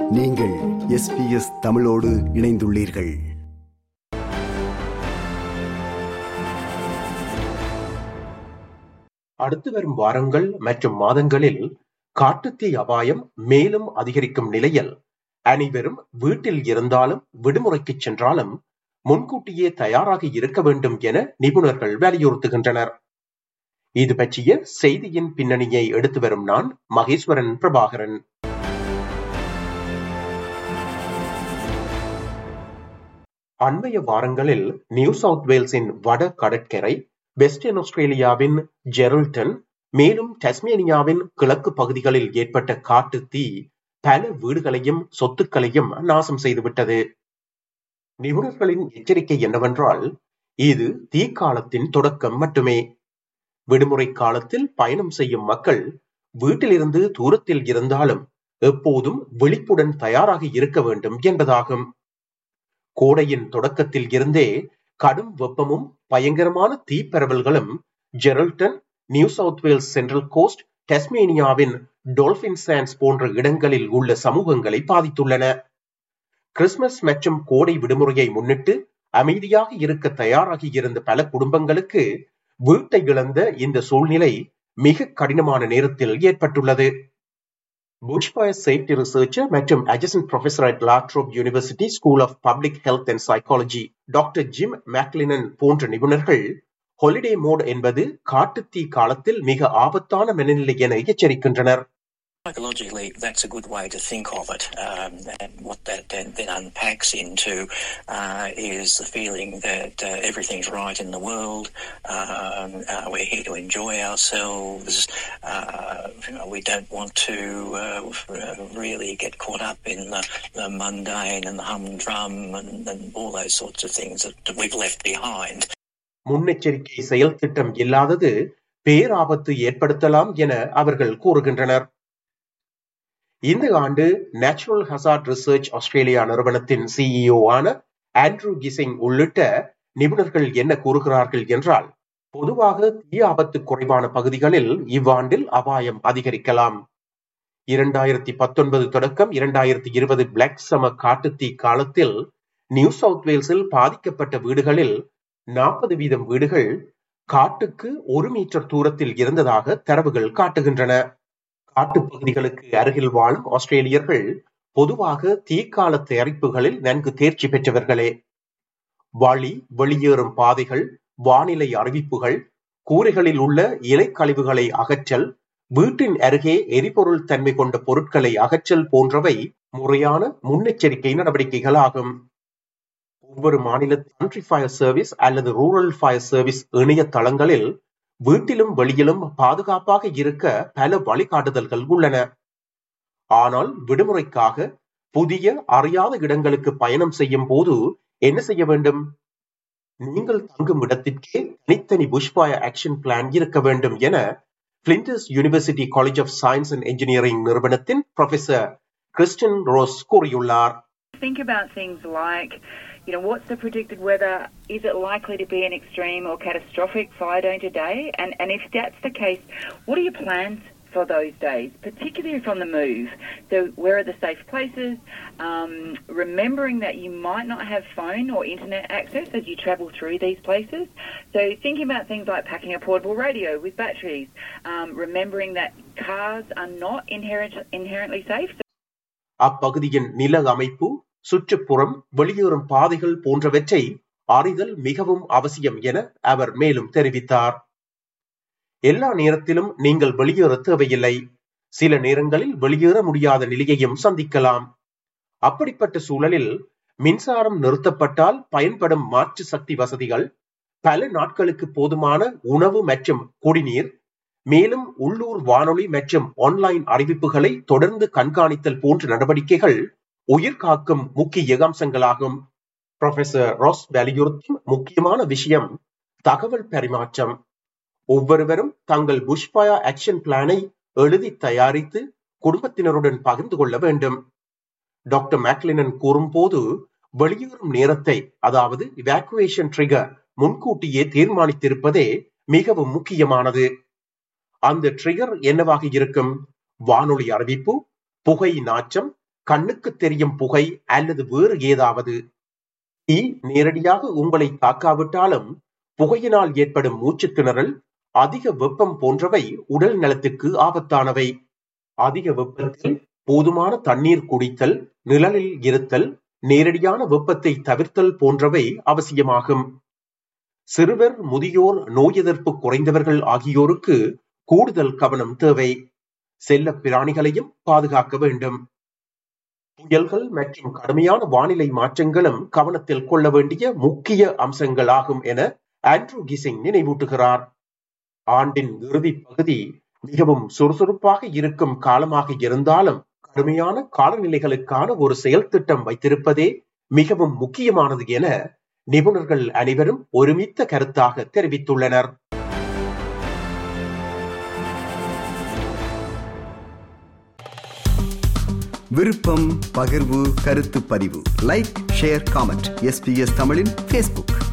நீங்கள் SBS தமிழோடு இணைந்துள்ளீர்கள். அடுத்து வரும் வாரங்கள் மற்றும் மாதங்களில் காட்டுத்தீ அபாயம் மேலும் அதிகரிக்கும் நிலையில் அனைவரும் வீட்டில் இருந்தாலும் விடுமுறைக்கு சென்றாலும் முன்கூட்டியே தயாராக இருக்க வேண்டும் என நிபுணர்கள் வலியுறுத்துகின்றனர். இது பற்றிய செய்தியின் பின்னணியை எடுத்து வரும் நான் மகேஸ்வரன் பிரபாகரன். அண்மைய வாரங்களில் நியூ சவுத் வேல்ஸின் வட கடற்கரை, வெஸ்டர்ன் ஆஸ்திரேலியாவின் ஜெரல்டன், மேலும் டஸ்மேனியாவின் கிழக்கு பகுதிகளில் ஏற்பட்ட காட்டுத்தீ பல வீடுகளையும் சொத்துக்களையும் நாசம் செய்துவிட்டது. நிபுணர்களின் எச்சரிக்கை என்னவென்றால், இது தீக்காலத்தின் தொடக்கம் மட்டுமே. விடுமுறை காலத்தில் பயணம் செய்யும் மக்கள் வீட்டிலிருந்து தூரத்தில் இருந்தாலும் எப்போதும் விழிப்புடன் தயாராக இருக்க வேண்டும் என்பதாகும். கோடையின் தொடக்கத்தில் இருந்தே கடும் வெப்பமும் பயங்கரமான தீப்பரவல்களும் Geraldton, New South Wales Central Coast, டஸ்மேனியாவின் டால்பின் சாண்ட்ஸ் போன்ற இடங்களில் உள்ள சமூகங்களை பாதித்துள்ளன. கிறிஸ்துமஸ் மற்றும் கோடை விடுமுறையை முன்னிட்டு அமைதியாக இருக்க தயாராகி இருந்த பல குடும்பங்களுக்கு வீட்டை இழந்த இந்த சூழ்நிலை மிக கடினமான நேரத்தில் ஏற்பட்டுள்ளது. Bushfire Safety Researcher மற்றும் Adjunct Professor at La Trobe University School of Public Health and Psychology doctor Jim McLennan போன்ற நிபுணர்கள் ஹாலிடே மோட் என்பது காட்டுத்தீ காலத்தில் மிக ஆபத்தான மனநிலை என எச்சரிக்கின்றனர். Psychologically, that's a good way to think of it. And what that then unpacks into is the feeling that everything's right in the world. We're here to enjoy ourselves. We don't want to really get caught up in the mundane and the humdrum and all those sorts of things that we've left behind. முன்னெச்சரிக்கை செயல் திட்டம் இல்லாதது பேராபத்து ஏற்படுத்தலாம் என அவர்கள் கூறுகின்றனர். இந்த ஆண்டு நேச்சுரல் ஹசார்ட் ரிசர்ச் ஆஸ்திரேலியா நிறுவனத்தின் சிஇஓ ஆன ஆண்ட்ரூ கிசிங் உள்ளிட்ட நிபுணர்கள் என்ன கூறுகிறார்கள் என்றால், பொதுவாக தீ ஆபத்து குறைவான பகுதிகளில் இவ்வாண்டில் அபாயம் அதிகரிக்கலாம். 2019 தொடக்கம் 2020 பிளாக் சம்மர் காட்டுத்தீ காலத்தில் நியூ சவுத் வேல்ஸில் பாதிக்கப்பட்ட வீடுகளில் 40% வீடுகள் காட்டுக்கு 1 மீட்டர் தூரத்தில் இருந்ததாக தரவுகள் காட்டுகின்றன. காட்டுப்பகுதிகளுக்கு அருகில் வாழும் ஆஸ்திரேலியர்கள் பொதுவாக தீக்கால தயாரிப்புகளில் நன்கு தேர்ச்சி பெற்றவர்களே. வழி, வெளியேறும் பாதைகள், வானிலை அறிவிப்புகள், கூரைகளில் உள்ள இலை கழிவுகளை அகற்றல், வீட்டின் அருகே எரிபொருள் தன்மை கொண்ட பொருட்களை அகற்றல் போன்றவை முறையான முன்னெச்சரிக்கை நடவடிக்கைகளாகும். ஒவ்வொரு மாநில கண்ட்ரி ஃபயர் சர்வீஸ் அல்லது ரூரல் ஃபயர் சர்வீஸ் இணையதளங்களில் வீட்டிலும் வெளியிலும் பாதுகாப்பாக இருக்க பல வழிகாட்டுதல்கள் உள்ளன. ஆனால் விடுமுறைக்காக புதிய அறியாத இடங்களுக்கு பயணம் செய்யும் போது என்ன செய்ய வேண்டும்? நீங்கள் தங்கும் இடத்திற்கே தனித்தனி புஷ்ஃபயர் ஆக்ஷன் பிளான் இருக்க வேண்டும் என Flinders University College of Science and Engineering நிறுவனத்தின் ப்ரொஃபசர் கிறிஸ்டின் ரோஸ் கூறியுள்ளார். Think about things like, what's the predicted weather? Is it likely to be an extreme or catastrophic fire danger day? And if that's the case, what are your plans for those days, particularly if on the move? So where are the safe places? Remembering that you might not have phone or internet access as you travel through these places. So thinking about things like packing a portable radio with batteries, remembering that cars are not inherently safe. அப்பகுதியின் நில அமைப்பு, சுற்றுப்புறம், வெளியேறும் பாதைகள் போன்றவற்றை அறிதல் மிகவும் அவசியம் என அவர் மேலும் தெரிவித்தார். எல்லா நேரத்திலும் நீங்கள் வெளியேற தேவையில்லை. சில நேரங்களில் வெளியேற முடியாத நிலையையும் சந்திக்கலாம். அப்படிப்பட்ட சூழலில் மின்சாரம் நிறுத்தப்பட்டால் பயன்படும் மாற்று சக்தி வசதிகள், பல நாட்களுக்கு போதுமான உணவு மற்றும் குடிநீர், மேலும் உள்ளூர் வானொலி மற்றும் ஆன்லைன் அறிவிப்புகளை தொடர்ந்து கண்காணித்தல் போன்ற நடவடிக்கைகள் உயிர் காக்கும் முக்கிய அம்சங்களாகும். ப்ரொஃபசர் ராஸ் வலியுறுத்தும் முக்கியமான விஷயம் தகவல் பரிமாற்றம். ஒவ்வொருவரும் தங்கள் புஷ்ஃபயர் ஆக்ஷன் பிளானை எழுதி தயாரித்து குடும்பத்தினருடன் பகிர்ந்து கொள்ள வேண்டும். டாக்டர் மேக்லினன் கூறும் போது, வெளியேறும் நேரத்தை, அதாவது இவாக்குவேஷன் ட்ரிகர், முன்கூட்டியே தீர்மானித்திருப்பதே மிகவும் முக்கியமானது. அந்த ட்ரிகர் என்னவாக இருக்கும்? வானொலி அறிவிப்பு, புகை நாற்றம், கண்ணுக்கு தெரியும் புகை அல்லது வேறு ஏதாவது. தீ நேரடியாக உங்களை தாக்காவிட்டாலும் புகையினால் ஏற்படும் மூச்சு திணறல், அதிக வெப்பம் போன்றவை உடல் நலத்துக்கு ஆபத்தானவை. அதிக வெப்பத்தில் போதுமான தண்ணீர் குடித்தல், நிழலில் இருத்தல், நேரடியான வெப்பத்தை தவிர்த்தல் போன்றவை அவசியமாகும். சிறுவர், முதியோர், நோய் எதிர்ப்பு குறைந்தவர்கள் ஆகியோருக்கு கூடுதல் கவனம் தேவை. செல்ல பிராணிகளையும் பாதுகாக்க வேண்டும். புயல்கள் மற்றும் கடுமையான வானிலை மாற்றங்களும் கவனத்தில் கொள்ள வேண்டிய முக்கிய அம்சங்களாகும் என ஆண்ட்ரூ கிசிங் நினைவூட்டுகிறார். ஆண்டின் இறுதி பகுதி மிகவும் சுறுசுறுப்பாக இருக்கும் காலமாக இருந்தாலும் கடுமையான காலநிலைகளுக்கான ஒரு செயல் திட்டம் வைத்திருப்பதே மிகவும் முக்கியமானது என நிபுணர்கள் அனைவரும் ஒருமித்த கருத்தாக தெரிவித்துள்ளனர். விருப்பம், பகிர்வு, கருத்து பதிவு, லைக், ஷேர், காமெண்ட். SBS தமிழின் Facebook.